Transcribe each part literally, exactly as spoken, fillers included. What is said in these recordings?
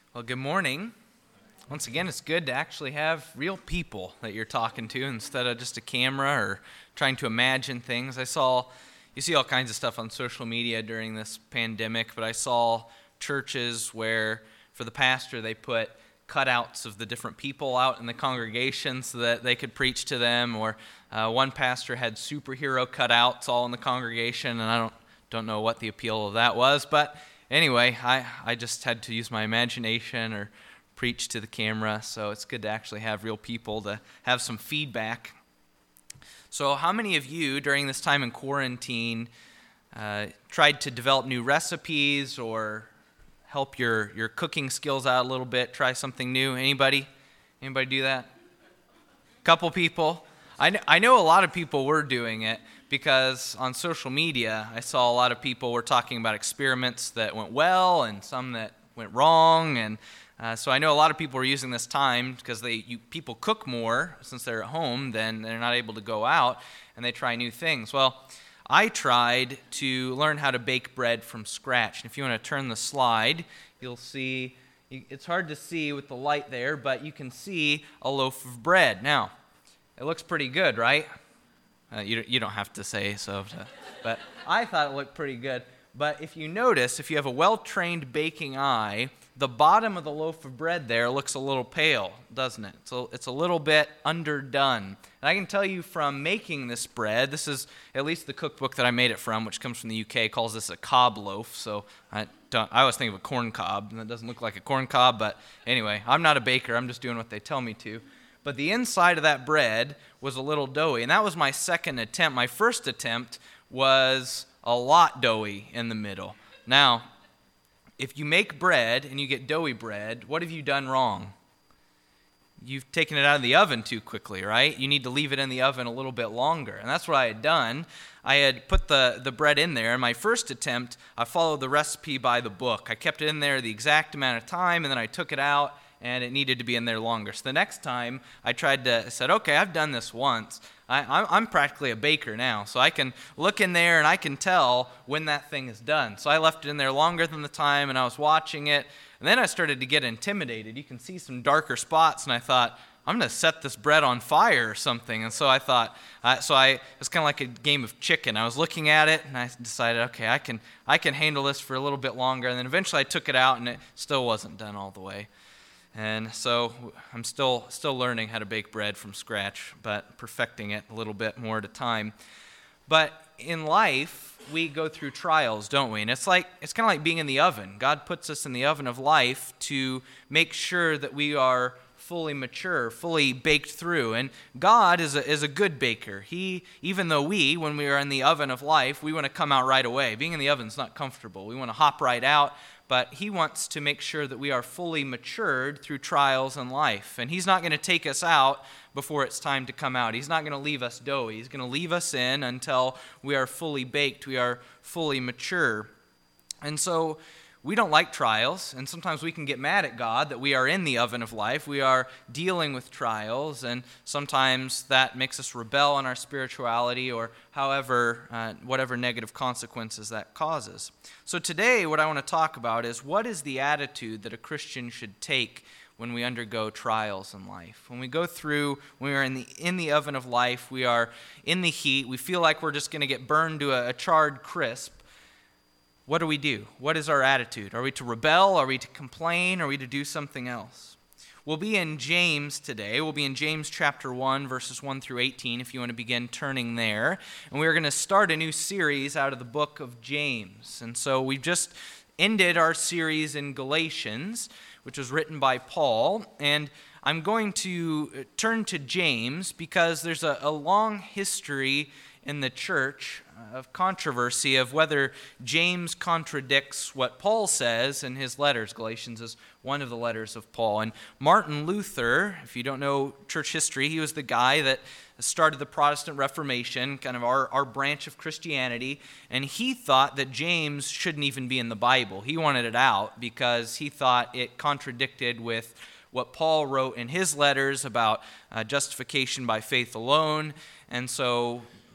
Well, good morning. Once again, it's good to actually have real people that you're talking to instead of just a camera or trying to imagine things. I saw, you see all kinds of stuff on social media during this pandemic, but I saw churches where for the pastor they put cutouts of the different people out in the congregation so that they could preach to them, or uh, one pastor had superhero cutouts all in the congregation, and I don't don't know what the appeal of that was, but anyway, I, I just had to use my imagination or preach to the camera, so it's good to actually have real people to have some feedback. So how many of you during this time in quarantine uh, tried to develop new recipes or help your, your cooking skills out a little bit, try something new? Anybody? Anybody do that? Couple people? I know, I know a lot of people were doing it because on social media I saw a lot of people were talking about experiments that went well and some that went wrong, and uh, so I know a lot of people are using this time because they you, people cook more since they're at home, then they're not able to go out, and they try new things. Well, I tried to learn how to bake bread from scratch, and if you want to turn the slide, you'll see, it's hard to see with the light there, but you can see a loaf of bread. Now, it looks pretty good, right? Uh, you, you don't have to say so, to, but I thought it looked pretty good. But if you notice, if you have a well-trained baking eye, the bottom of the loaf of bread there looks a little pale, doesn't it? It's a, it's a little bit underdone. And I can tell you from making this bread, this is at least the cookbook that I made it from, which comes from the U K, calls this a cob loaf. So I, don't, I always think of a corn cob, and that doesn't look like a corn cob. But anyway, I'm not a baker. I'm just doing what they tell me to. But the inside of that bread was a little doughy, and that was my second attempt. My first attempt was a lot doughy in the middle. Now, if you make bread and you get doughy bread, what have you done wrong? You've taken it out of the oven too quickly, right? You need to leave it in the oven a little bit longer, and that's what I had done. I had put the, the bread in there, and my first attempt, I followed the recipe by the book. I kept it in there the exact amount of time, and then I took it out, and it needed to be in there longer. So the next time I tried to, I said, okay, I've done this once. I, I'm practically a baker now, so I can look in there and I can tell when that thing is done. So I left it in there longer than the time, and I was watching it, and then I started to get intimidated. You can see some darker spots, and I thought, I'm going to set this bread on fire or something. And so I thought, uh, so I it was kind of like a game of chicken. I was looking at it, and I decided, okay, I can I can handle this for a little bit longer. And then eventually I took it out, and it still wasn't done all the way. And so I'm still still learning how to bake bread from scratch, but perfecting it a little bit more at a time. But in life, we go through trials, don't we? And it's like it's kind of like being in the oven. God puts us in the oven of life to make sure that we are fully mature, fully baked through. And God is a, is a good baker. He, even though we, when we are in the oven of life, we want to come out right away. Being in the oven is not comfortable. We want to hop right out. But he wants to make sure that we are fully matured through trials in life. And he's not going to take us out before it's time to come out. He's not going to leave us doughy. He's going to leave us in until we are fully baked, we are fully mature. And so we don't like trials, and sometimes we can get mad at God that we are in the oven of life. We are dealing with trials, and sometimes that makes us rebel in our spirituality or however, uh, whatever negative consequences that causes. So today what I want to talk about is what is the attitude that a Christian should take when we undergo trials in life. When we go through, when we are in the in the oven of life, we are in the heat, we feel like we're just going to get burned to a, a charred crisp. What do we do? What is our attitude? Are we to rebel? Are we to complain? Are we to do something else? We'll be in James today. We'll be in James chapter one, verses one through eighteen, if you want to begin turning there. And we're going to start a new series out of the book of James. And so we've just ended our series in Galatians, which was written by Paul. And I'm going to turn to James because there's a, a long history in the church of controversy of whether James contradicts what Paul says in his letters. Galatians is one of the letters of Paul. And Martin Luther, if you don't know church history, he was the guy that started the Protestant Reformation, kind of our, our branch of Christianity, and he thought that James shouldn't even be in the Bible. He wanted it out because he thought it contradicted with what Paul wrote in his letters about uh, justification by faith alone, and so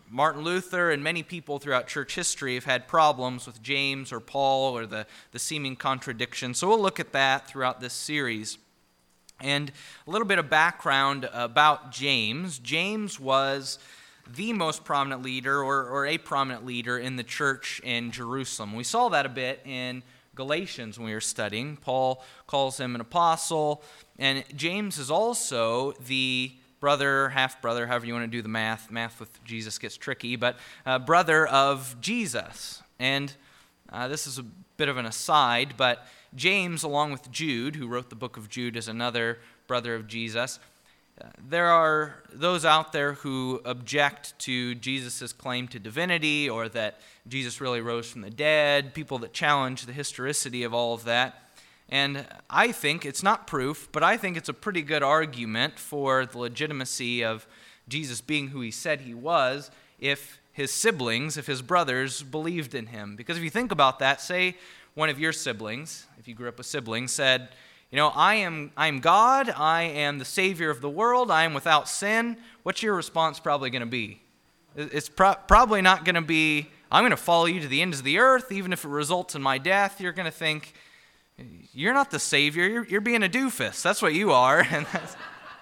Martin Luther and many people throughout church history have had problems with James or Paul or the, the seeming contradiction. So we'll look at that throughout this series. And a little bit of background about James. James was the most prominent leader or, or a prominent leader in the church in Jerusalem. We saw that a bit in Galatians when we were studying. Paul calls him an apostle, and James is also the brother, half-brother, however you want to do the math. Math with Jesus gets tricky, but uh, brother of Jesus. And uh, this is a bit of an aside, but James, along with Jude, who wrote the book of Jude, is another brother of Jesus. Uh, there are those out there who object to Jesus' claim to divinity or that Jesus really rose from the dead, people that challenge the historicity of all of that. And I think it's not proof, but I think it's a pretty good argument for the legitimacy of Jesus being who he said he was if his siblings, if his brothers believed in him. Because if you think about that, say one of your siblings, if you grew up with siblings, said, you know, I am I am God, I am the Savior of the world, I am without sin, what's your response probably going to be? It's pro- probably not going to be, I'm going to follow you to the ends of the earth, even if it results in my death. You're going to think, you're not the Savior, you're, you're being a doofus. That's what you are. And that's...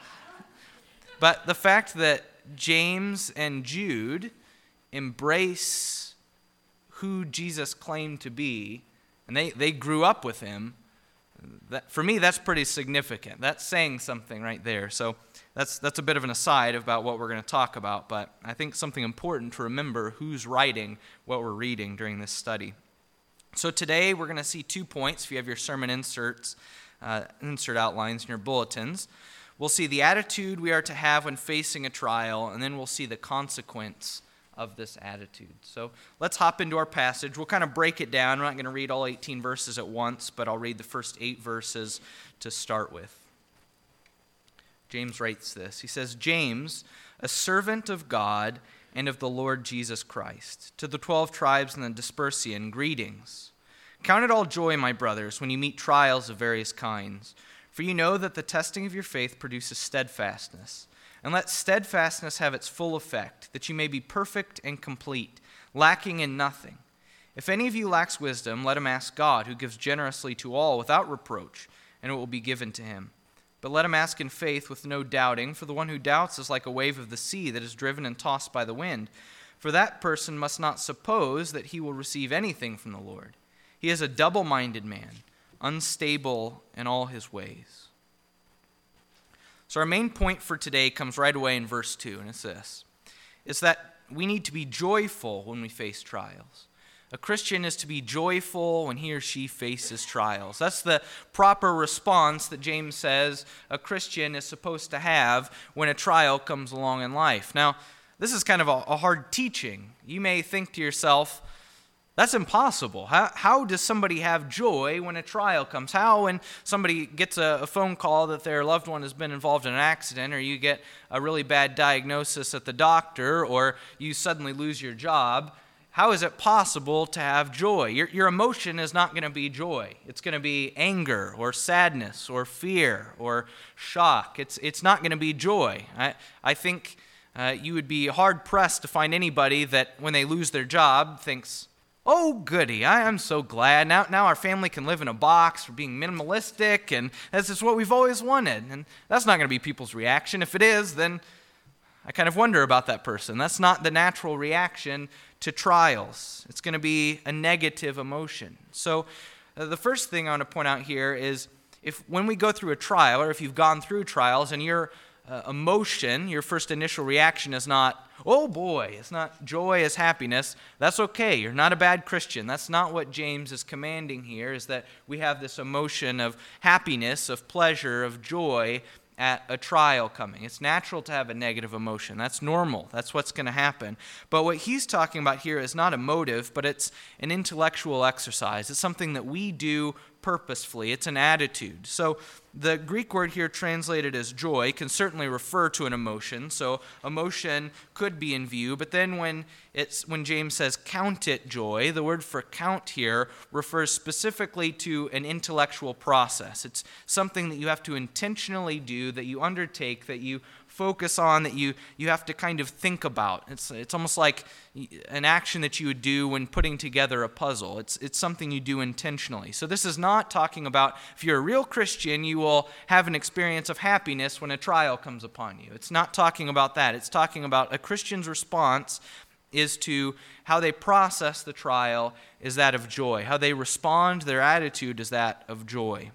But the fact that James and Jude embrace who Jesus claimed to be, and they, they grew up with him, that, for me, that's pretty significant. That's saying something right there. So that's that's a bit of an aside about what we're going to talk about, but I think something important to remember who's writing what we're reading during this study. So today we're going to see two points. If you have your sermon inserts, uh, insert outlines in your bulletins, we'll see the attitude we are to have when facing a trial, and then we'll see the consequence of this attitude. So let's hop into our passage. We'll kind of break it down. I'm not going to read all eighteen verses at once, but I'll read the first eight verses to start with. James writes this. He says, James, a servant of God and of the Lord Jesus Christ, to the twelve tribes in the dispersion, greetings. Count it all joy, my brothers, when you meet trials of various kinds, for you know that the testing of your faith produces steadfastness. And let steadfastness have its full effect, that you may be perfect and complete, lacking in nothing. If any of you lacks wisdom, let him ask God, who gives generously to all without reproach, and it will be given to him. But let him ask in faith with no doubting, for the one who doubts is like a wave of the sea that is driven and tossed by the wind. For that person must not suppose that he will receive anything from the Lord. He is a double-minded man, unstable in all his ways. So our main point for today comes right away in verse two, and it's this. It's that we need to be joyful when we face trials. A Christian is to be joyful when he or she faces trials. That's the proper response that James says a Christian is supposed to have when a trial comes along in life. Now, this is kind of a, a hard teaching. You may think to yourself, that's impossible. How, how does somebody have joy when a trial comes? How when somebody gets a, a phone call that their loved one has been involved in an accident, or you get a really bad diagnosis at the doctor, or you suddenly lose your job, how is it possible to have joy? Your, your emotion is not going to be joy. It's going to be anger or sadness or fear or shock. It's, it's not going to be joy. I, I think uh, you would be hard-pressed to find anybody that when they lose their job thinks, oh, goody, I am so glad. Now now our family can live in a box. We're being minimalistic, and this is what we've always wanted. And that's not going to be people's reaction. If it is, then I kind of wonder about that person. That's not the natural reaction to trials. It's going to be a negative emotion. So uh, the first thing I want to point out here is if when we go through a trial, or if you've gone through trials and your uh, emotion, your first initial reaction is not, oh boy, it's not joy, it's happiness, that's okay. You're not a bad Christian. That's not what James is commanding here, is that we have this emotion of happiness, of pleasure, of joy at a trial coming. It's natural to have a negative emotion. That's normal. That's what's going to happen. But what he's talking about here is not a motive, but it's an intellectual exercise. It's something that we do purposefully. It's an attitude. So the Greek word here translated as joy can certainly refer to an emotion. So emotion could be in view, but then when it's when James says count it joy, the word for count here refers specifically to an intellectual process. It's something that you have to intentionally do, that you undertake, that you focus on, that you, you have to kind of think about. It's it's almost like an action that you would do when putting together a puzzle. It's it's something you do intentionally. So this is not talking about, if you're a real Christian, you will have an experience of happiness when a trial comes upon you. It's not talking about that. It's talking about a Christian's response is to how they process the trial is that of joy. How they respond, their attitude is that of joy.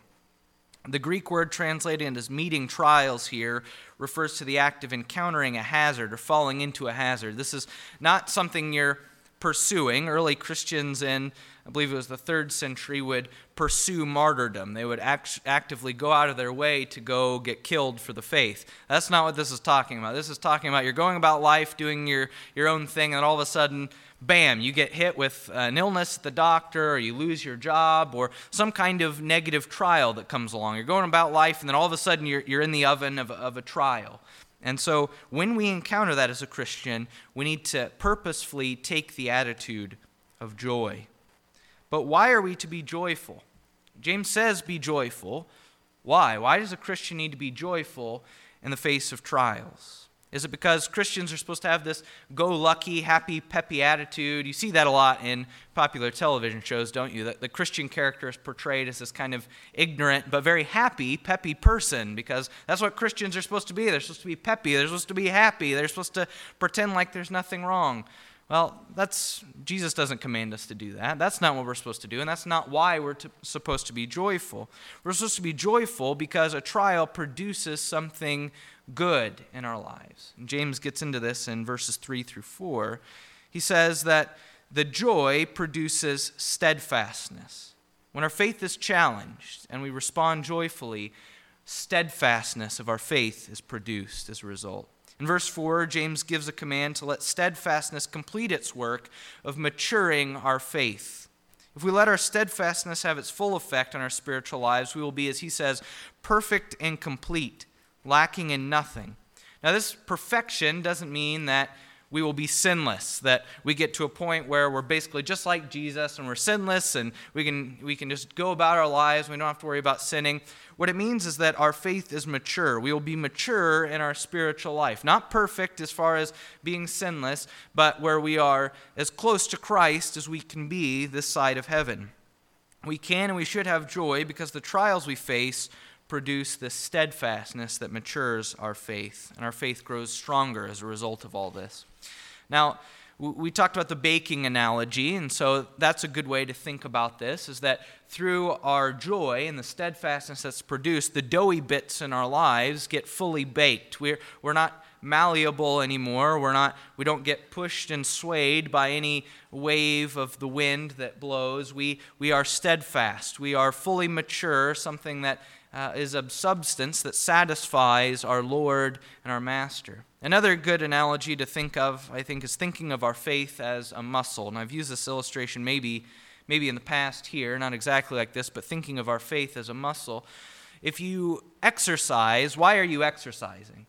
The Greek word translated as meeting trials here refers to the act of encountering a hazard or falling into a hazard. This is not something you're pursuing. Early Christians in, I believe it was the third century, would pursue martyrdom. They would act- actively go out of their way to go get killed for the faith. That's not what this is talking about. This is talking about you're going about life, doing your, your own thing, and all of a sudden, bam, you get hit with an illness at the doctor, or you lose your job, or some kind of negative trial that comes along. You're going about life, and then all of a sudden you're, you're in the oven of, of a trial. And so when we encounter that as a Christian, we need to purposefully take the attitude of joy. But why are we to be joyful? James says be joyful. Why? Why does a Christian need to be joyful in the face of trials? Is it because Christians are supposed to have this go-lucky, happy, peppy attitude? You see that a lot in popular television shows, don't you? That the Christian character is portrayed as this kind of ignorant but very happy, peppy person, because that's what Christians are supposed to be. They're supposed to be peppy. They're supposed to be happy. They're supposed to pretend like there's nothing wrong. Well, that's Jesus doesn't command us to do that. That's not what we're supposed to do, and that's not why we're to, supposed to be joyful. We're supposed to be joyful because a trial produces something good in our lives. And James gets into this in verses three through four. He says that the joy produces steadfastness. When our faith is challenged and we respond joyfully, steadfastness of our faith is produced as a result. In verse four, James gives a command to let steadfastness complete its work of maturing our faith. If we let our steadfastness have its full effect on our spiritual lives, we will be, as he says, perfect and complete, lacking in nothing. Now, this perfection doesn't mean that we will be sinless, that we get to a point where we're basically just like Jesus and we're sinless and we can we can just go about our lives. We don't have to worry about sinning. What it means is that our faith is mature. We will be mature in our spiritual life. Not perfect as far as being sinless, but where we are as close to Christ as we can be this side of heaven. We can and we should have joy because the trials we face produce this steadfastness that matures our faith, and our faith grows stronger as a result of all this. Now, we talked about the baking analogy, and so that's a good way to think about this, is that through our joy and the steadfastness that's produced, the doughy bits in our lives get fully baked. We're, we're not malleable anymore. We're not, we don't get pushed and swayed by any wave of the wind that blows. We, we are steadfast. We are fully mature, something that Uh, is a substance that satisfies our Lord and our Master. Another good analogy to think of, I think, is thinking of our faith as a muscle. And I've used this illustration maybe, maybe in the past here, not exactly like this, but thinking of our faith as a muscle. If you exercise, why are you exercising?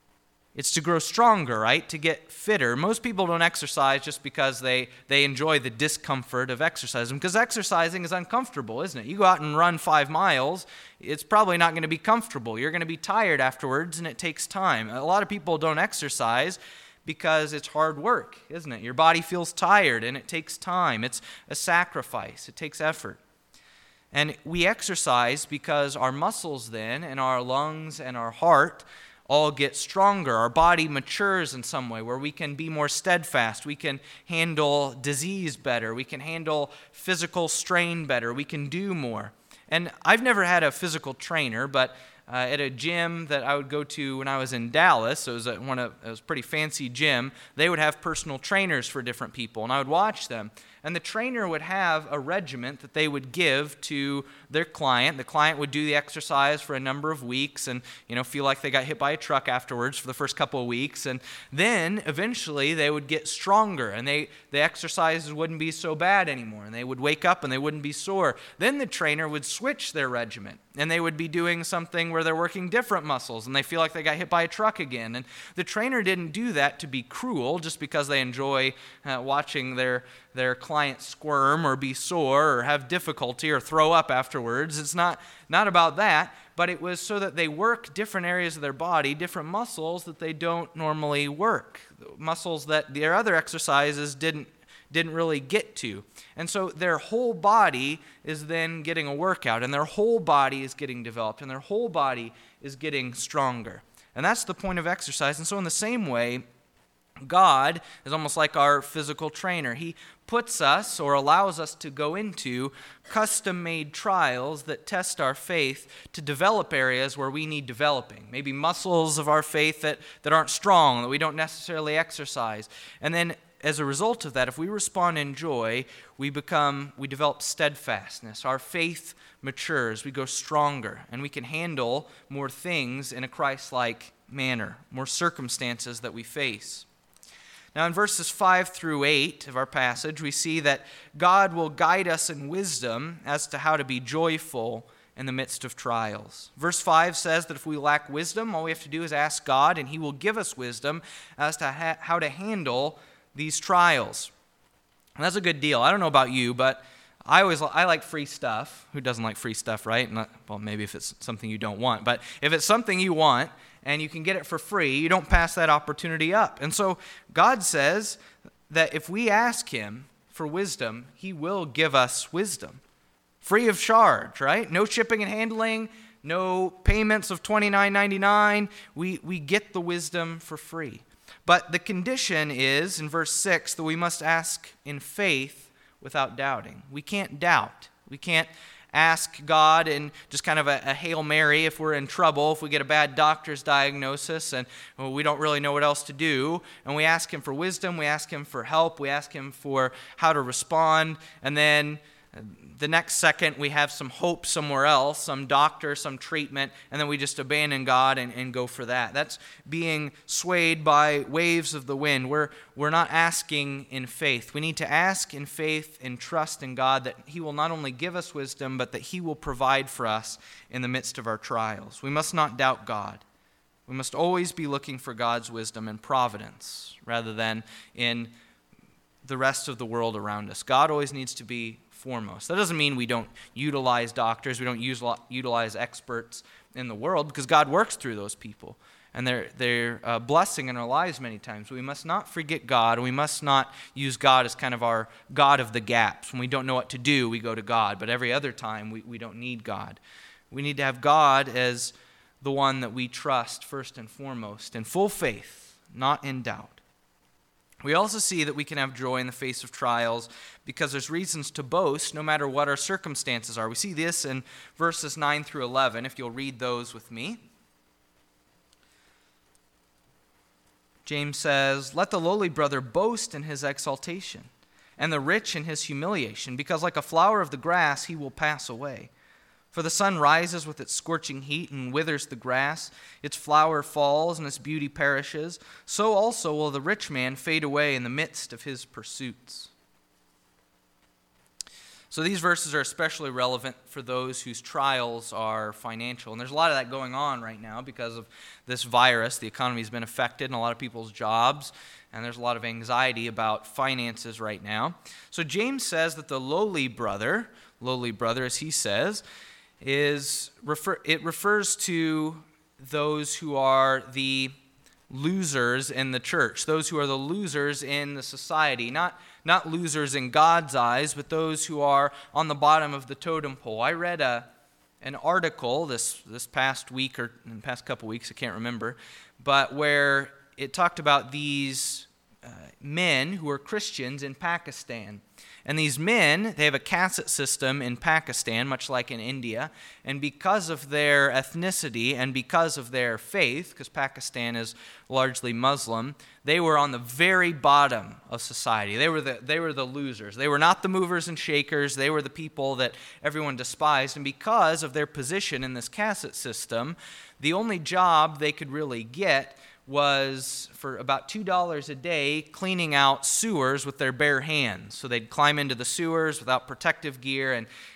It's to grow stronger, right? To get fitter. Most people don't exercise just because they, they enjoy the discomfort of exercising, because exercising is uncomfortable, isn't it? You go out and run five miles, it's probably not going to be comfortable. You're going to be tired afterwards, and it takes time. A lot of people don't exercise because it's hard work, isn't it? Your body feels tired, and it takes time. It's a sacrifice. It takes effort. And we exercise because our muscles then, and our lungs and our heart all get stronger. Our body matures in some way where we can be more steadfast. We can handle disease better. We can handle physical strain better. We can do more. And I've never had a physical trainer, but uh, at a gym that I would go to when I was in Dallas, it was a, one of, it was a pretty fancy gym, they would have personal trainers for different people, and I would watch them. And the trainer would have a regiment that they would give to their client. The client would do the exercise for a number of weeks and, you know, feel like they got hit by a truck afterwards for the first couple of weeks. And then eventually they would get stronger, and they the exercises wouldn't be so bad anymore. And they would wake up and they wouldn't be sore. Then the trainer would switch their regiment, and they would be doing something where they're working different muscles, and they feel like they got hit by a truck again. And the trainer didn't do that to be cruel just because they enjoy uh, watching their their client squirm or be sore or have difficulty or throw up afterwards. It's not, not about that, but it was so that they work different areas of their body, different muscles that they don't normally work, muscles that their other exercises didn't didn't really get to. And so their whole body is then getting a workout, and their whole body is getting developed, and their whole body is getting stronger. And that's the point of exercise. And so in the same way, God is almost like our physical trainer. He puts us or allows us to go into custom-made trials that test our faith to develop areas where we need developing. Maybe muscles of our faith that, that aren't strong, that we don't necessarily exercise. And then as a result of that, if we respond in joy, we become, we develop steadfastness. Our faith matures, we go stronger, and we can handle more things in a Christ-like manner, more circumstances that we face. Now in verses five through eight of our passage, we see that God will guide us in wisdom as to how to be joyful in the midst of trials. Verse five says that if we lack wisdom, all we have to do is ask God, and He will give us wisdom as to ha- how to handle these trials. And that's a good deal. I don't know about you, but I always I like free stuff. Who doesn't like free stuff, right? Not, well, maybe if it's something you don't want. But if it's something you want and you can get it for free, you don't pass that opportunity up. And so God says that if we ask Him for wisdom, He will give us wisdom. Free of charge, right? No shipping and handling, no payments of twenty-nine ninety-nine. We, we get the wisdom for free. But the condition is, in verse six, that we must ask in faith without doubting. We can't doubt. We can't ask God in just kind of a, a Hail Mary if we're in trouble, if we get a bad doctor's diagnosis and well, we don't really know what else to do. And we ask Him for wisdom, we ask Him for help, we ask Him for how to respond, and then the next second we have some hope somewhere else, some doctor, some treatment, and then we just abandon God and, and go for that. That's being swayed by waves of the wind. We're, we're not asking in faith. We need to ask in faith and trust in God that He will not only give us wisdom, but that He will provide for us in the midst of our trials. We must not doubt God. We must always be looking for God's wisdom and providence rather than in the rest of the world around us. God always needs to be foremost. That doesn't mean we don't utilize doctors, we don't use, utilize experts in the world, because God works through those people, and they're, they're a blessing in our lives many times. We must not forget God, and we must not use God as kind of our God of the gaps. When we don't know what to do, we go to God, but every other time we, we don't need God. We need to have God as the one that we trust first and foremost, in full faith, not in doubt. We also see that we can have joy in the face of trials because there's reasons to boast no matter what our circumstances are. We see this in verses nine through eleven, if you'll read those with me. James says, "Let the lowly brother boast in his exaltation, and the rich in his humiliation, because like a flower of the grass he will pass away. For the sun rises with its scorching heat and withers the grass. Its flower falls and its beauty perishes. So also will the rich man fade away in the midst of his pursuits." So these verses are especially relevant for those whose trials are financial. And there's a lot of that going on right now because of this virus. The economy's been affected and a lot of people's jobs. And there's a lot of anxiety about finances right now. So James says that the lowly brother, lowly brother as he says, is refer, it refers to those who are the losers in the church, those who are the losers in the society, not not losers in God's eyes, but those who are on the bottom of the totem pole. I read a an article this this past week or in the past couple weeks, I can't remember, but where it talked about these uh, men who are Christians in Pakistan. And these men, they have a caste system in Pakistan, much like in India. And because of their ethnicity and because of their faith, because Pakistan is largely Muslim, they were on the very bottom of society. They were the, they were the losers. They were not the movers and shakers. They were the people that everyone despised. And because of their position in this caste system, the only job they could really get was for about two dollars a day cleaning out sewers with their bare hands. So they'd climb into the sewers without protective gear, and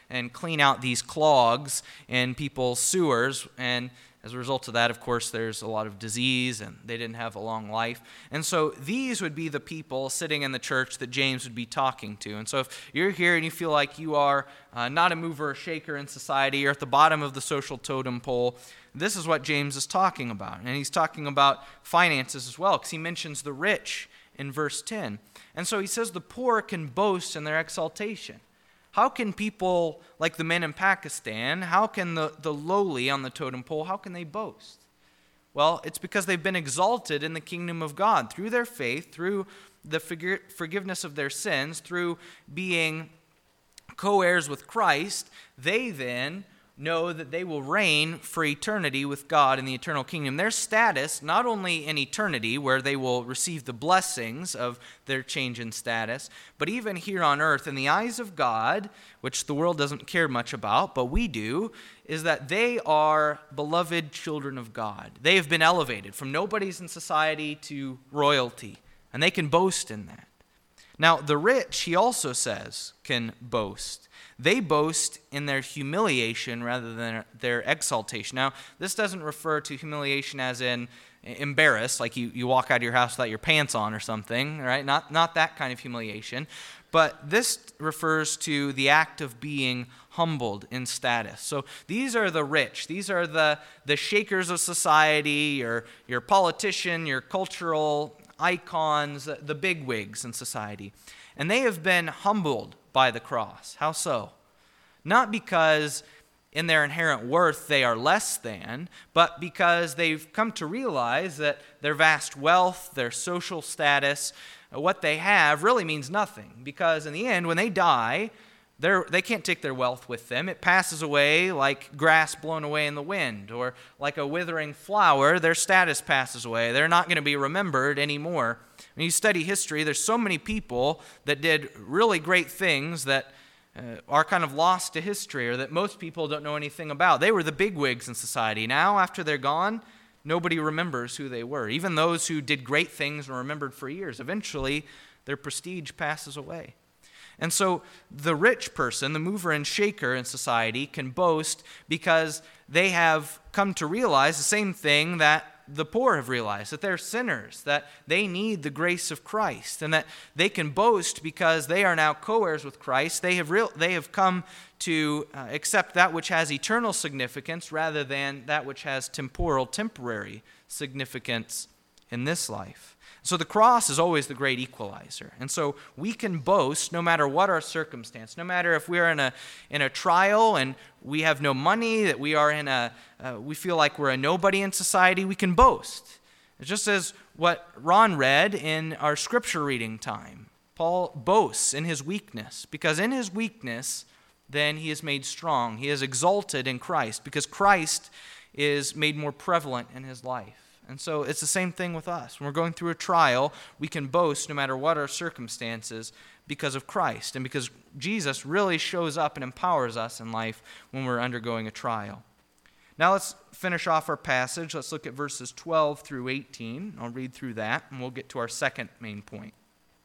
and clean out these clogs in people's sewers. And as a result of that, of course, there's a lot of disease, and they didn't have a long life. And so these would be the people sitting in the church that James would be talking to. And so if you're here and you feel like you are uh, not a mover or shaker in society, you're at the bottom of the social totem pole, this is what James is talking about. And he's talking about finances as well, because he mentions the rich in verse ten. And so he says the poor can boast in their exaltation. How can people like the men in Pakistan, how can the, the lowly on the totem pole, how can they boast? Well, it's because they've been exalted in the kingdom of God through their faith, through the forgiveness of their sins, through being co-heirs with Christ. They then know that they will reign for eternity with God in the eternal kingdom. Their status, not only in eternity, where they will receive the blessings of their change in status, but even here on earth, in the eyes of God, which the world doesn't care much about, but we do, is that they are beloved children of God. They have been elevated from nobodies in society to royalty, and they can boast in that. Now, the rich, he also says, can boast. They boast in their humiliation rather than their exaltation. Now, this doesn't refer to humiliation as in embarrassed, like you, you walk out of your house without your pants on or something, right? Not, not that kind of humiliation. But this refers to the act of being humbled in status. So these are the rich. These are the, the shakers of society, your, your politician, your cultural icons, the bigwigs in society. And they have been humbled by the cross. How so? Not because in their inherent worth they are less than, but because they've come to realize that their vast wealth, their social status, what they have really means nothing. Because in the end, when they die, they're, they can't take their wealth with them. It passes away like grass blown away in the wind, or like a withering flower, their status passes away. They're not going to be remembered anymore. When you study history, there's so many people that did really great things that uh, are kind of lost to history, or that most people don't know anything about. They were the bigwigs in society. Now, after they're gone, nobody remembers who they were. Even those who did great things and were remembered for years, eventually their prestige passes away. And so the rich person, the mover and shaker in society, can boast because they have come to realize the same thing that the poor have realized, that they're sinners, that they need the grace of Christ, and that they can boast because they are now co-heirs with Christ. They have real, they have come to uh, accept that which has eternal significance rather than that which has temporal, temporary significance in this life. So the cross is always the great equalizer. And so we can boast no matter what our circumstance, no matter if we're in a in a trial and we have no money, that we are in a, uh, we feel like we're a nobody in society, we can boast. It's just as what Ron read in our scripture reading time. Paul boasts in his weakness, because in his weakness, then he is made strong. He is exalted in Christ, because Christ is made more prevalent in his life. And so it's the same thing with us. When we're going through a trial, we can boast no matter what our circumstances because of Christ, and because Jesus really shows up and empowers us in life when we're undergoing a trial. Now let's finish off our passage. Let's look at verses twelve through eighteen. I'll read through that, and we'll get to our second main point.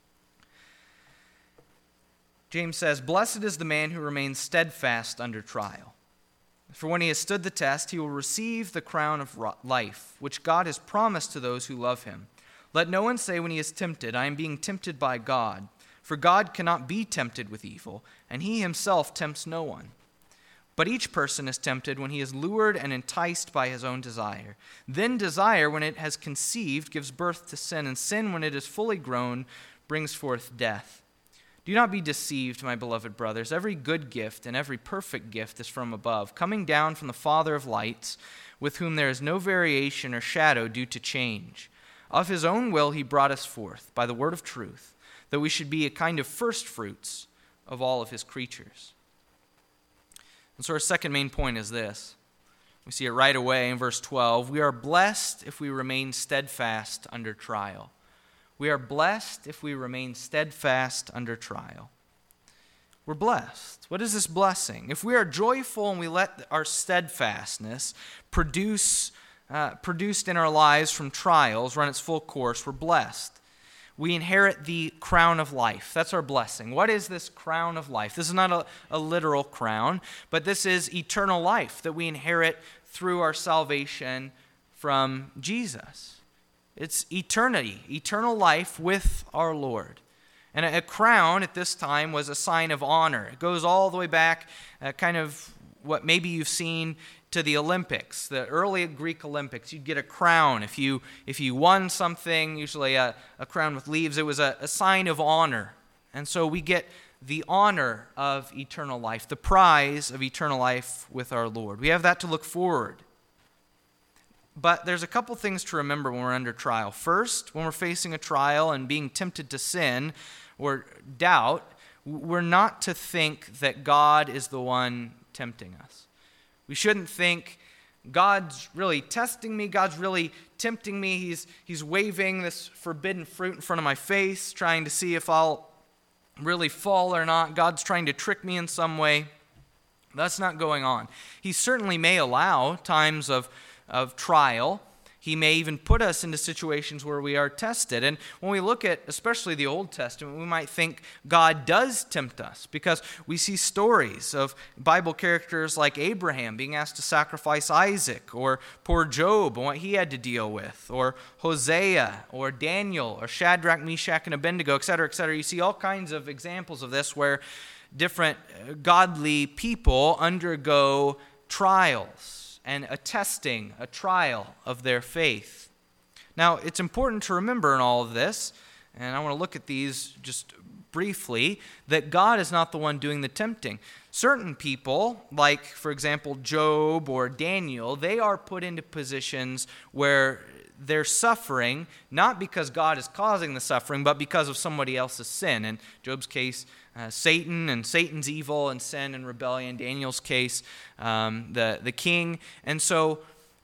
James says, "Blessed is the man who remains steadfast under trial. For when he has stood the test, he will receive the crown of life, which God has promised to those who love him. Let no one say when he is tempted, 'I am being tempted by God.' For God cannot be tempted with evil, and he himself tempts no one. But each person is tempted when he is lured and enticed by his own desire. Then desire, when it has conceived, gives birth to sin, and sin, when it is fully grown, brings forth death. Do not be deceived, my beloved brothers. Every good gift and every perfect gift is from above, coming down from the Father of lights, with whom there is no variation or shadow due to change. Of his own will he brought us forth by the word of truth, that we should be a kind of first fruits of all of his creatures." And so our second main point is this. We see it right away in verse twelve. We are blessed if we remain steadfast under trial. We are blessed if we remain steadfast under trial. We're blessed. What is this blessing? If we are joyful and we let our steadfastness produce, uh, produced in our lives from trials run its full course, we're blessed. we inherit the crown of life. That's our blessing. What is this crown of life? This is not a, a literal crown, but this is eternal life that we inherit through our salvation from Jesus. It's eternity, eternal life with our Lord. And a, a crown at this time was a sign of honor. It goes all the way back, uh, kind of what maybe you've seen to the Olympics, the early Greek Olympics. You'd get a crown. If you if you won something, usually a, a crown with leaves, it was a, a sign of honor. And so we get the honor of eternal life, the prize of eternal life with our Lord. We have that to look forward. But there's a couple things to remember when we're under trial. First, when we're facing a trial and being tempted to sin or doubt, we're not to think that God is the one tempting us. We shouldn't think, God's really testing me, God's really tempting me, he's, he's waving this forbidden fruit in front of my face, trying to see if I'll really fall or not. God's trying to trick me in some way. That's not going on. He certainly may allow times of, of trial. He may even put us into situations where we are tested. And when we look at especially the Old Testament, we might think God does tempt us because we see stories of Bible characters like Abraham being asked to sacrifice Isaac, or poor Job and what he had to deal with, or Hosea, or Daniel, or Shadrach, Meshach, and Abednego, et cetera, et cetera. You see all kinds of examples of this where different godly people undergo trials and a testing, a trial of their faith. Now, it's important to remember in all of this, and I want to look at these just briefly, that God is not the one doing the tempting. Certain people, like, for example, Job or Daniel, they are put into positions where they're suffering, not because God is causing the suffering, but because of somebody else's sin. In Job's case, uh, Satan and Satan's evil and sin and rebellion. Daniel's case, um, the, the king. And so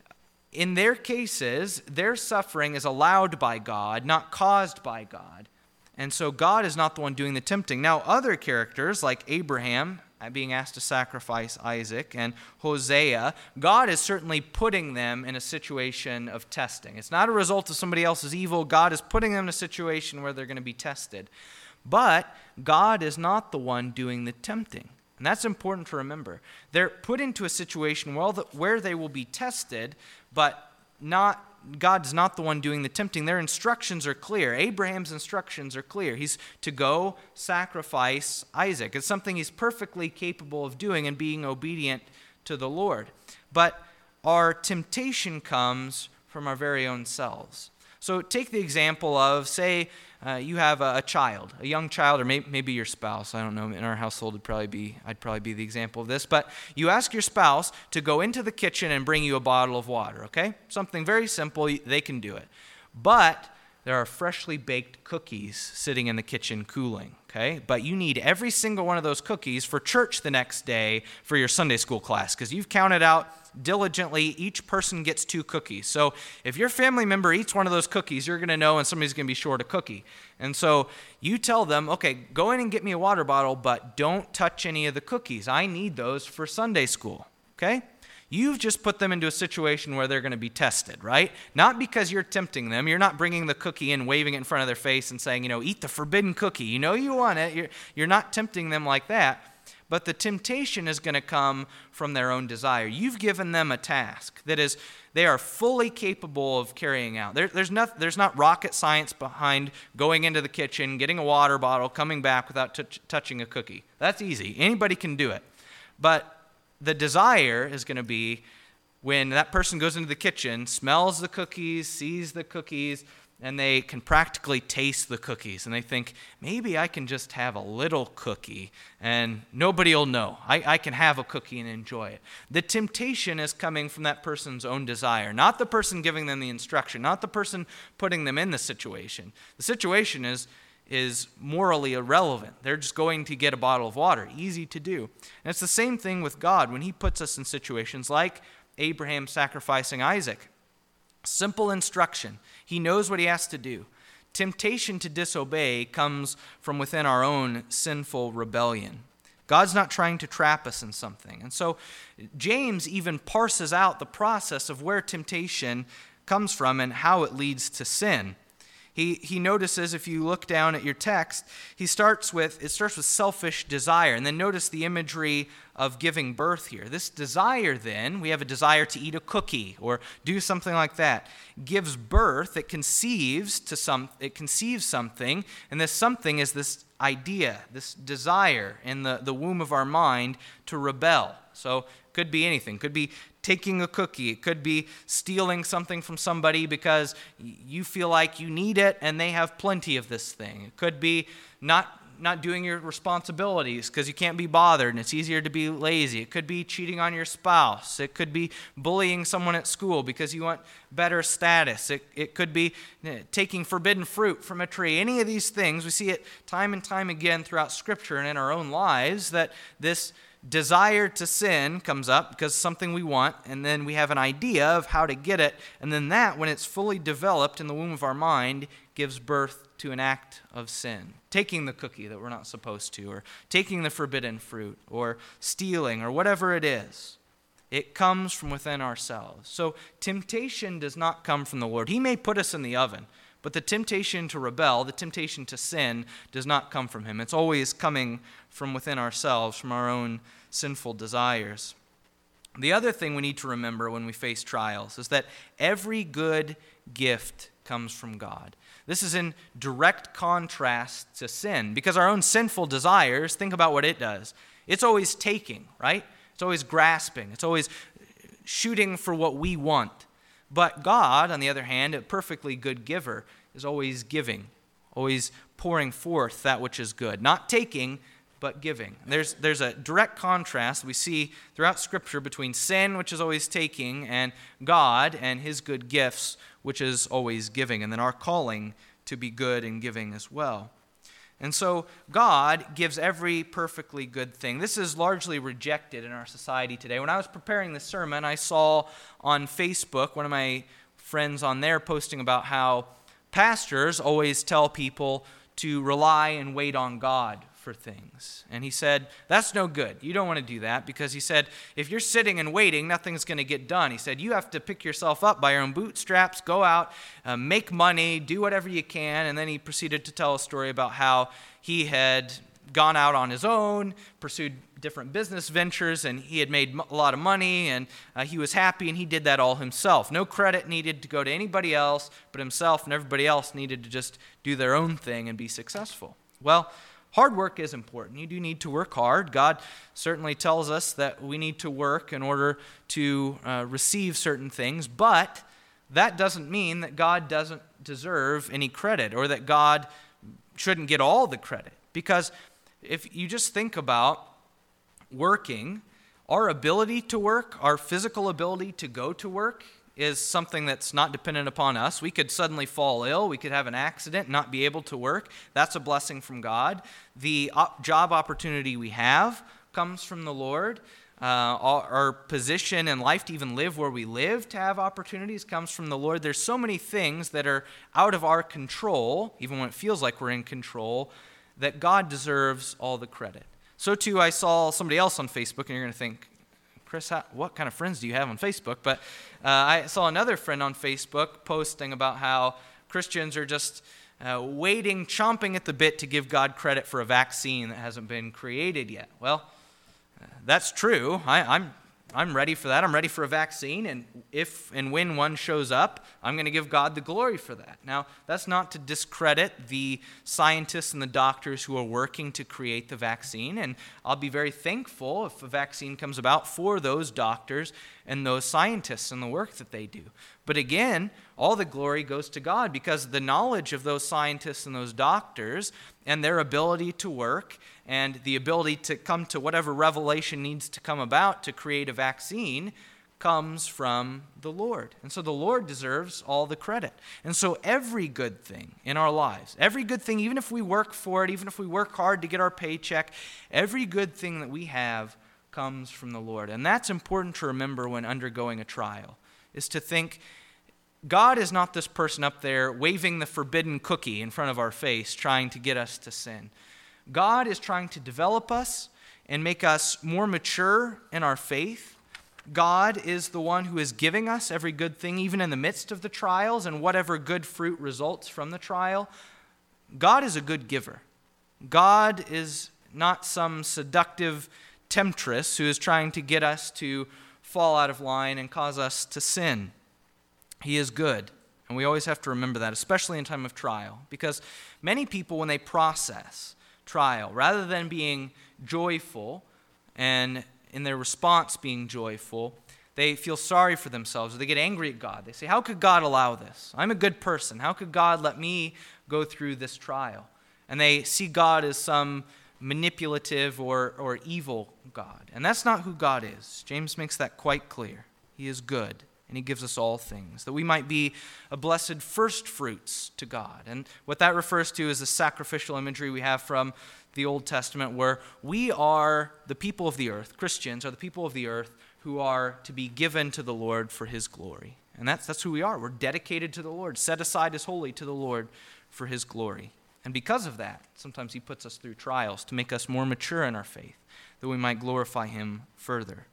in their cases, their suffering is allowed by God, not caused by God. And so God is not the one doing the tempting. Now, other characters like Abraham, being asked to sacrifice Isaac, and Hosea, God is certainly putting them in a situation of testing. It's not a result of somebody else's evil. God is putting them in a situation where they're going to be tested. But God is not the one doing the tempting. And that's important to remember. They're put into a situation where they will be tested, but not God's not the one doing the tempting. Their instructions are clear. Abraham's instructions are clear. He's to go sacrifice Isaac. It's something he's perfectly capable of doing and being obedient to the Lord. But our temptation comes from our very own selves. So take the example of, say, uh, you have a, a child, a young child, or may, maybe your spouse. I don't know. In our household, it'd probably be, I'd probably be the example of this. But you ask your spouse to go into the kitchen and bring you a bottle of water, okay? Something very simple. They can do it. But there are freshly baked cookies sitting in the kitchen cooling, okay? But you need every single one of those cookies for church the next day for your Sunday school class, because you've counted out diligently, each person gets two cookies. So if your family member eats one of those cookies, you're going to know when somebody's going to be short a cookie. And so you tell them, okay, go in and get me a water bottle, but don't touch any of the cookies. I need those for Sunday school, okay? You've just put them into a situation where they're going to be tested, right? Not because you're tempting them. You're not bringing the cookie in, waving it in front of their face and saying, you know, eat the forbidden cookie. You know you want it. You're, you're not tempting them like that. But the temptation is going to come from their own desire. You've given them a task that is, they are fully capable of carrying out. There, there's, not, there's not rocket science behind going into the kitchen, getting a water bottle, coming back without t- touching a cookie. That's easy. Anybody can do it. But the desire is going to be when that person goes into the kitchen, smells the cookies, sees the cookies, and they can practically taste the cookies. And they think, maybe I can just have a little cookie and nobody will know. I, I can have a cookie and enjoy it. The temptation is coming from that person's own desire, not the person giving them the instruction, not the person putting them in the situation. The situation is, is morally irrelevant. They're just going to get a bottle of water. Easy to do. And it's the same thing with God when he puts us in situations like Abraham sacrificing Isaac. Simple instruction. He knows what he has to do. Temptation to disobey comes from within our own sinful rebellion. God's not trying to trap us in something. And so James even parses out the process of where temptation comes from and how it leads to sin. He he notices, if you look down at your text, he starts with, it starts with selfish desire. And then notice the imagery of giving birth here. This desire then, we have a desire to eat a cookie or do something like that, gives birth, it conceives to some, it conceives something, and this something is this idea, this desire in the, the womb of our mind to rebel. So it could be anything. It could be taking a cookie. It could be stealing something from somebody because you feel like you need it and they have plenty of this thing. It could be not not doing your responsibilities because you can't be bothered and it's easier to be lazy. It could be cheating on your spouse. It could be bullying someone at school because you want better status. It, it could be taking forbidden fruit from a tree. Any of these things, we see it time and time again throughout Scripture and in our own lives, that this desire to sin comes up because it's something we want, and then we have an idea of how to get it, and then that, when it's fully developed in the womb of our mind, gives birth to an act of sin. Taking the cookie that we're not supposed to, or taking the forbidden fruit, or stealing, or whatever it is. It comes from within ourselves. So temptation does not come from the Lord. He may put us in the oven, but the temptation to rebel, the temptation to sin, does not come from him. It's always coming from within ourselves, from our own sinful desires. The other thing we need to remember when we face trials is that every good gift comes from God. This is in direct contrast to sin, because our own sinful desires, think about what it does. It's always taking, right? It's always grasping. It's always shooting for what we want. But God, on the other hand, a perfectly good giver, is always giving, always pouring forth that which is good. Not taking, but giving. There's, there's a direct contrast we see throughout Scripture between sin, which is always taking, and God and his good gifts, which is always giving, and then our calling to be good and giving as well. And so God gives every perfectly good thing. This is largely rejected in our society today. When I was preparing this sermon, I saw on Facebook one of my friends on there posting about how pastors always tell people to rely and wait on God for things. And he said, that's no good. You don't want to do that, because he said, if you're sitting and waiting, nothing's going to get done. He said, you have to pick yourself up by your own bootstraps, go out, uh, make money, do whatever you can. And then he proceeded to tell a story about how he had gone out on his own, pursued different business ventures, and he had made a lot of money, and uh, he was happy, and he did that all himself. No credit needed to go to anybody else but himself, and everybody else needed to just do their own thing and be successful. Well, hard work is important. You do need to work hard. God certainly tells us that we need to work in order to uh, receive certain things, but that doesn't mean that God doesn't deserve any credit, or that God shouldn't get all the credit. Because if you just think about working, our ability to work, our physical ability to go to work, is something that's not dependent upon us. We could suddenly fall ill. We could have an accident, not be able to work. That's a blessing from God. The op- job opportunity we have comes from the Lord. Uh, our, our position in life to even live where we live, to have opportunities, comes from the Lord. There's so many things that are out of our control, even when it feels like we're in control, that God deserves all the credit. So too, I saw somebody else on Facebook, and you're going to think, Chris, how, what kind of friends do you have on Facebook? But uh, I saw another friend on Facebook posting about how Christians are just uh, waiting, chomping at the bit to give God credit for a vaccine that hasn't been created yet. Well, uh, that's true. I, I'm I'm ready for that. I'm ready for a vaccine, and if and when one shows up, I'm going to give God the glory for that. Now, that's not to discredit the scientists and the doctors who are working to create the vaccine, and I'll be very thankful if a vaccine comes about for those doctors and those scientists and the work that they do. But again, all the glory goes to God, because the knowledge of those scientists and those doctors and their ability to work and the ability to come to whatever revelation needs to come about to create a vaccine comes from the Lord. And so the Lord deserves all the credit. And so every good thing in our lives, every good thing, even if we work for it, even if we work hard to get our paycheck, every good thing that we have comes from the Lord. And that's important to remember when undergoing a trial, is to think, God is not this person up there waving the forbidden cookie in front of our face trying to get us to sin. God is trying to develop us and make us more mature in our faith, God is the one who is giving us every good thing, even in the midst of the trials, and whatever good fruit results from the trial. God is a good giver. God is not some seductive temptress who is trying to get us to fall out of line and cause us to sin. He is good, and we always have to remember that, especially in time of trial, because many people, when they process trial, rather than being joyful and in their response being joyful, they feel sorry for themselves, or they get angry at God. They say, how could God allow this? I'm a good person. How could God let me go through this trial? And they see God as some manipulative or, or evil God. And that's not who God is. James makes that quite clear. He is good, and he gives us all things, that we might be a blessed first fruits to God. And what that refers to is the sacrificial imagery we have from the Old Testament, where we are the people of the earth. Christians are the people of the earth who are to be given to the Lord for his glory. And that's, that's who we are. We're dedicated to the Lord, set aside as holy to the Lord for his glory. And because of that, sometimes he puts us through trials to make us more mature in our faith, that we might glorify him further.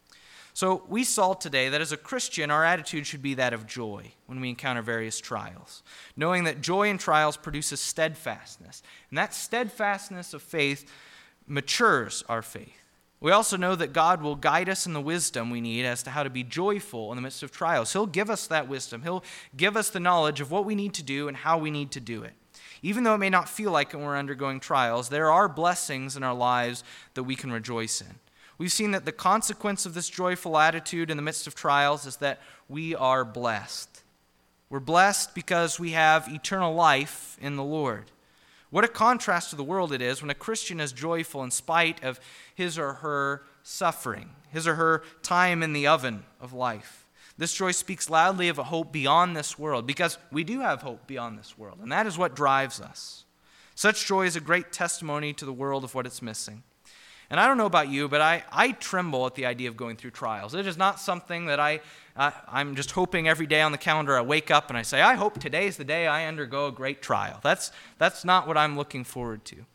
So we saw today that as a Christian, our attitude should be that of joy when we encounter various trials, knowing that joy in trials produces steadfastness, and that steadfastness of faith matures our faith. We also know that God will guide us in the wisdom we need as to how to be joyful in the midst of trials. He'll give us that wisdom. He'll give us the knowledge of what we need to do and how we need to do it. Even though it may not feel like it when we're undergoing trials, there are blessings in our lives that we can rejoice in. We've seen that the consequence of this joyful attitude in the midst of trials is that we are blessed. We're blessed because we have eternal life in the Lord. What a contrast to the world it is when a Christian is joyful in spite of his or her suffering, his or her time in the oven of life. This joy speaks loudly of a hope beyond this world, because we do have hope beyond this world, and that is what drives us. Such joy is a great testimony to the world of what it's missing. And I don't know about you, but I, I tremble at the idea of going through trials. It is not something that I, uh, I'm just hoping every day on the calendar I wake up and I say, I hope today's the day I undergo a great trial. That's, that's not what I'm looking forward to.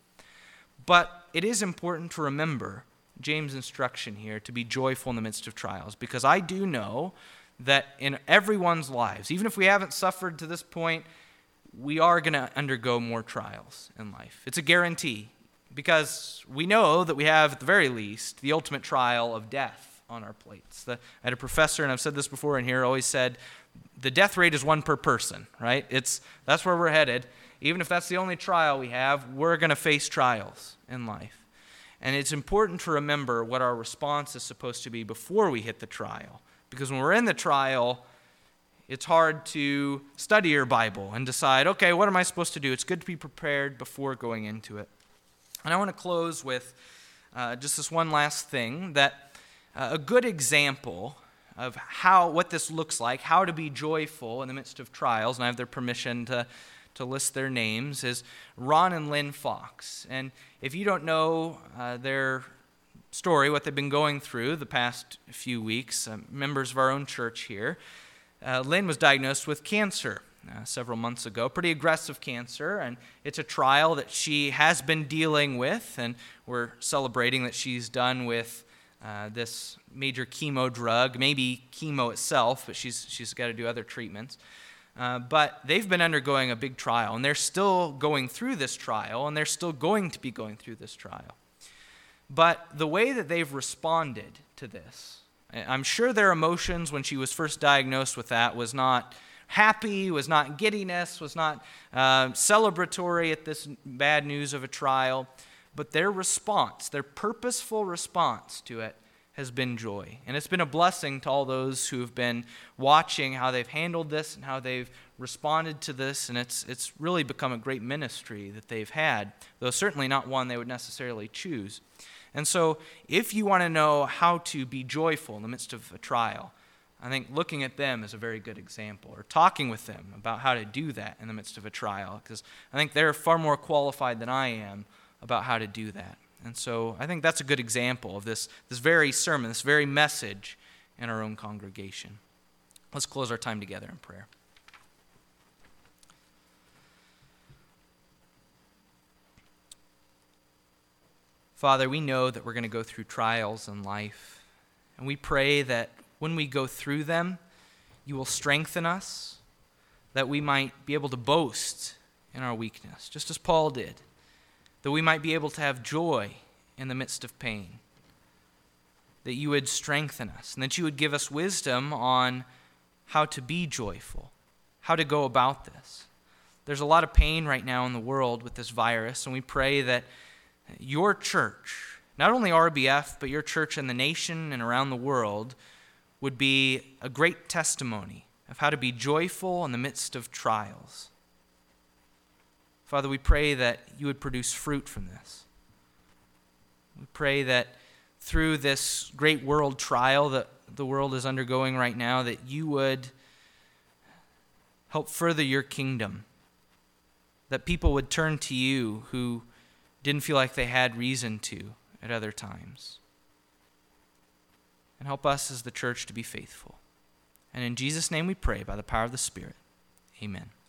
But it is important to remember James' instruction here to be joyful in the midst of trials, because I do know that in everyone's lives, even if we haven't suffered to this point, we are going to undergo more trials in life. It's a guarantee. Because we know that we have, at the very least, the ultimate trial of death on our plates. The, I had a professor, and I've said this before in here, always said, the death rate is one per person, right? It's that's where we're headed. Even if that's the only trial we have, we're going to face trials in life. And it's important to remember what our response is supposed to be before we hit the trial. Because when we're in the trial, it's hard to study your Bible and decide, okay, what am I supposed to do? It's good to be prepared before going into it. And I want to close with uh, just this one last thing, that uh, a good example of how what this looks like, how to be joyful in the midst of trials, and I have their permission to, to list their names, is Ron and Lynn Fox. And if you don't know uh, their story, what they've been going through the past few weeks, uh, members of our own church here, uh, Lynn was diagnosed with cancer. Uh, several months ago, pretty aggressive cancer, and it's a trial that she has been dealing with, and we're celebrating that she's done with uh, this major chemo drug, maybe chemo itself, but she's she's got to do other treatments. Uh, but they've been undergoing a big trial, and they're still going through this trial, and they're still going to be going through this trial. But the way that they've responded to this, I'm sure their emotions when she was first diagnosed with that was not happy, was not giddiness, was not uh, celebratory at this bad news of a trial, but their response, their purposeful response to it has been joy. And it's been a blessing to all those who have been watching how they've handled this and how they've responded to this, and it's it's really become a great ministry that they've had, though certainly not one they would necessarily choose. And so if you want to know how to be joyful in the midst of a trial, I think looking at them is a very good example, or talking with them about how to do that in the midst of a trial, because I think they're far more qualified than I am about how to do that. And so I think that's a good example of this, this very sermon, this very message in our own congregation. Let's close our time together in prayer. Father, we know that we're going to go through trials in life. And we pray that when we go through them, you will strengthen us, that we might be able to boast in our weakness, just as Paul did, that we might be able to have joy in the midst of pain, that you would strengthen us, and that you would give us wisdom on how to be joyful, how to go about this. There's a lot of pain right now in the world with this virus, and we pray that your church, not only R B F, but your church in the nation and around the world, would be a great testimony of how to be joyful in the midst of trials. Father, we pray that you would produce fruit from this. We pray that through this great world trial that the world is undergoing right now, that you would help further your kingdom, that people would turn to you who didn't feel like they had reason to at other times. And help us as the church to be faithful. And in Jesus' name we pray by the power of the Spirit. Amen.